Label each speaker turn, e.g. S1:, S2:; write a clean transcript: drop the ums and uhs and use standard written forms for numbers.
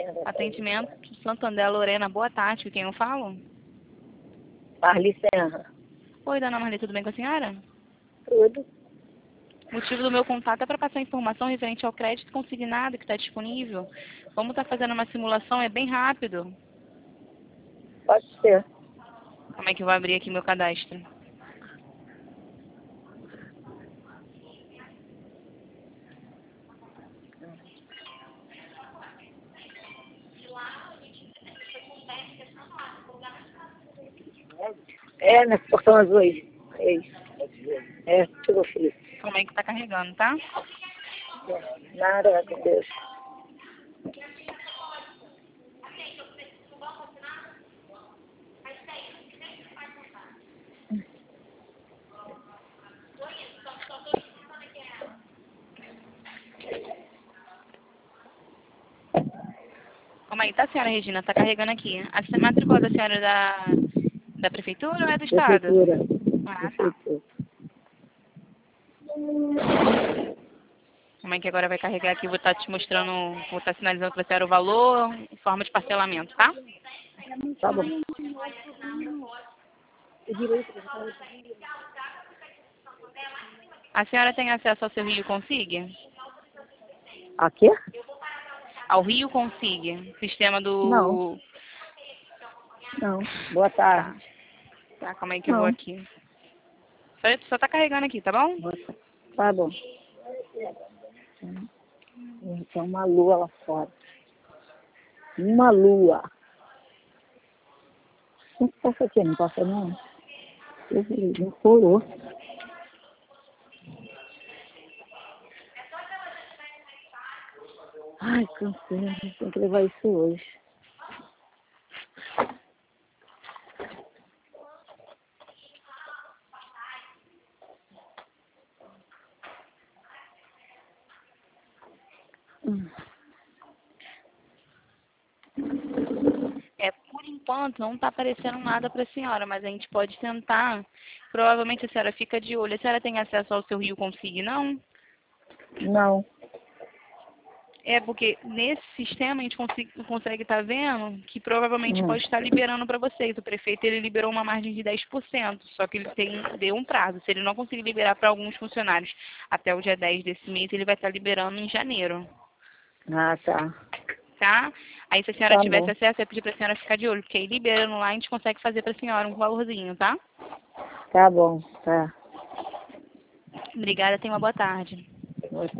S1: Atendimento Santander, Lorena, boa tarde, com quem eu falo?
S2: Marli Serra.
S1: Oi, dona Marli, tudo bem com a senhora?
S2: Tudo.
S1: O motivo do meu contato é para passar informação referente ao crédito consignado que está disponível. Vamos estar fazendo uma simulação, é bem rápido.
S2: Pode ser.
S1: Como é que eu vou abrir aqui meu cadastro?
S2: É, nesse portão azul aí. É isso. É, tudo feliz.
S1: Como é que está carregando, tá?
S2: Nada, com Deus.
S1: Como é que tá, senhora Regina? Está carregando aqui. A matrícula da senhora é da prefeitura ou é do estado?
S2: Prefeitura.
S1: Ah, tá.
S2: Prefeitura.
S1: Como é que agora vai carregar aqui? Vou estar te mostrando, vou estar sinalizando para a senhora o valor, forma de parcelamento, tá?
S2: Tá bom.
S1: A senhora tem acesso ao seu Rio Consig?
S2: Aqui?
S1: Ao Rio Consig, sistema
S2: Não.
S1: do...
S2: Não. Boa
S1: Tá,
S2: tarde.
S1: tá, como é que eu vou
S2: Não.
S1: aqui? Só tá carregando aqui, tá bom?
S2: Boa tarde. Tá bom. Tem uma lua lá fora. Uma lua. Não passa aqui, não passa não. Não colou. Ai, cansei. Tem que levar isso hoje.
S1: Por enquanto não tá aparecendo nada para a senhora, mas a gente pode tentar. Provavelmente a senhora fica de olho. A senhora tem acesso ao seu Rio Consig, não?
S2: Não.
S1: É porque nesse sistema a gente consegue estar vendo que provavelmente pode estar liberando para vocês. O prefeito ele liberou uma margem de 10%, só que ele deu um prazo. Se ele não conseguir liberar para alguns funcionários até o dia 10 desse mês, ele vai estar liberando em janeiro.
S2: Ah, tá.
S1: Tá? Aí se a senhora
S2: Tá
S1: tivesse
S2: bom.
S1: acesso, eu ia pedir para a senhora ficar de olho, porque aí liberando lá a gente consegue fazer para a senhora um valorzinho, tá?
S2: Tá bom. Tá.
S1: Obrigada, tenha uma boa tarde.
S2: Boa